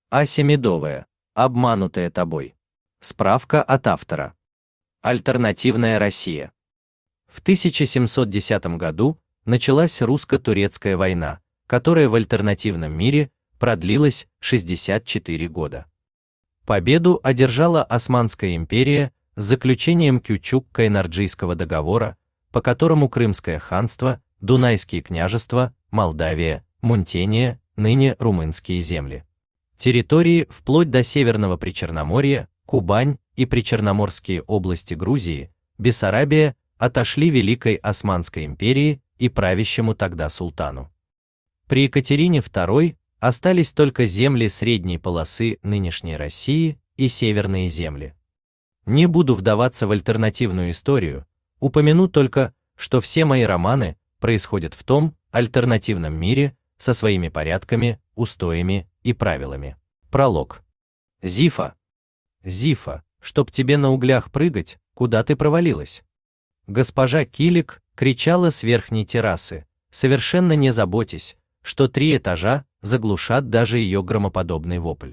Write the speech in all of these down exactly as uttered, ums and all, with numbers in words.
Ася Медовая, обманутая тобой. Справка от автора. Альтернативная Россия. В тысяча семьсот десятом году началась русско-турецкая война, которая в альтернативном мире продлилась шестьдесят четыре года. Победу одержала Османская империя с заключением Кючук-Кайнарджийского договора, по которому Крымское ханство, Дунайские княжества, Молдавия, Мунтения, ныне румынские земли, территории вплоть до Северного Причерноморья, Кубань и Причерноморские области Грузии, Бессарабия отошли Великой Османской империи и правящему тогда султану. При Екатерине второй остались только земли средней полосы нынешней России и северные земли. Не буду вдаваться в альтернативную историю, упомяну только, что все мои романы происходят в том альтернативном мире со своими порядками, устоями и правилами. Пролог. Зифа. Зифа, чтоб тебе на углях прыгать, куда ты провалилась? Госпожа Килик кричала с верхней террасы, совершенно не заботясь, что три этажа заглушат даже ее громоподобный вопль.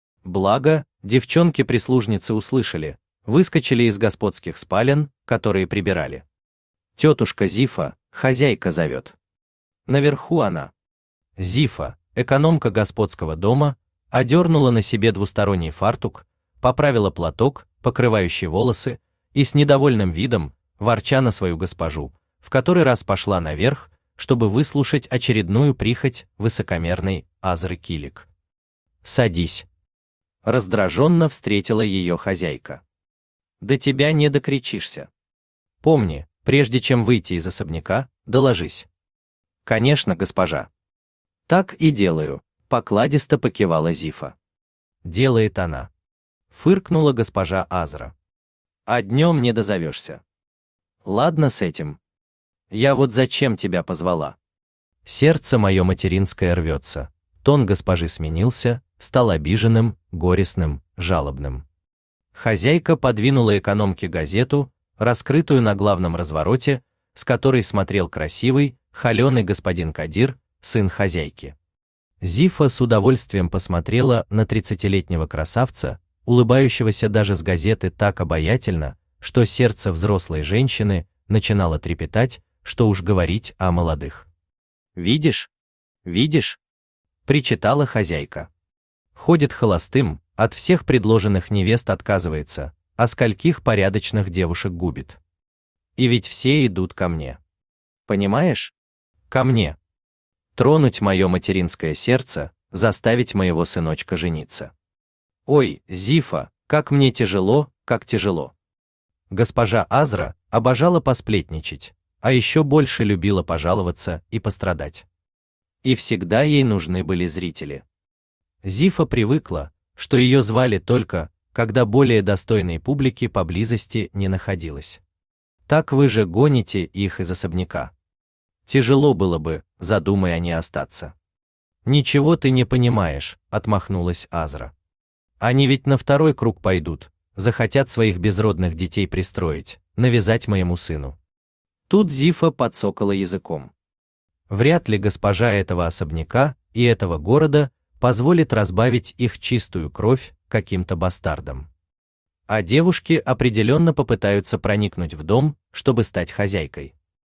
Благо, девчонки-прислужницы услышали, выскочили из господских спален, которые прибирали. Тетушка Зифа, хозяйка зовет. Наверху она. Зифа, экономка господского дома, одернула на себе двусторонний фартук, поправила платок, покрывающий волосы, и с недовольным видом, ворча на свою госпожу, в который раз пошла наверх, чтобы выслушать очередную прихоть высокомерной Азры Килик. «Садись!» Раздраженно встретила ее хозяйка. «До тебя не докричишься. Помни, прежде чем выйти из особняка, доложись». «Конечно, госпожа». «Так и делаю», — покладисто покивала Зифа. «Делает она». Фыркнула госпожа Азра. «А днем не дозовешься». «Ладно с этим. Я вот зачем тебя позвала?» Сердце мое материнское рвется. Тон госпожи сменился, стал обиженным, горестным, жалобным. Хозяйка подвинула экономке газету, раскрытую на главном развороте, с которой смотрел красивый, холеный господин Кадир, сын хозяйки. Зифа с удовольствием посмотрела на тридцатилетнего красавца, улыбающегося даже с газеты так обаятельно, что сердце взрослой женщины начинало трепетать, что уж говорить о молодых. «Видишь? Видишь?» — причитала хозяйка. «Ходит холостым, от всех предложенных невест отказывается, а скольких порядочных девушек губит. И ведь все идут ко мне. Понимаешь? Ко мне. Тронуть мое материнское сердце, заставить моего сыночка жениться. Ой, Зифа, как мне тяжело, как тяжело». Госпожа Азра обожала посплетничать, а еще больше любила пожаловаться и пострадать. И всегда ей нужны были зрители. Зифа привыкла, что ее звали только, когда более достойной публики поблизости не находилось. Так вы же гоните их из особняка. Тяжело было бы, задумай они остаться. «Ничего ты не понимаешь», — отмахнулась Азра. «Они ведь на второй круг пойдут, захотят своих безродных детей пристроить, навязать моему сыну». Тут Зифа подсокала языком. Вряд ли госпожа этого особняка и этого города позволит разбавить их чистую кровь каким-то бастардом. А девушки определенно попытаются проникнуть в дом, чтобы стать хозяйкой.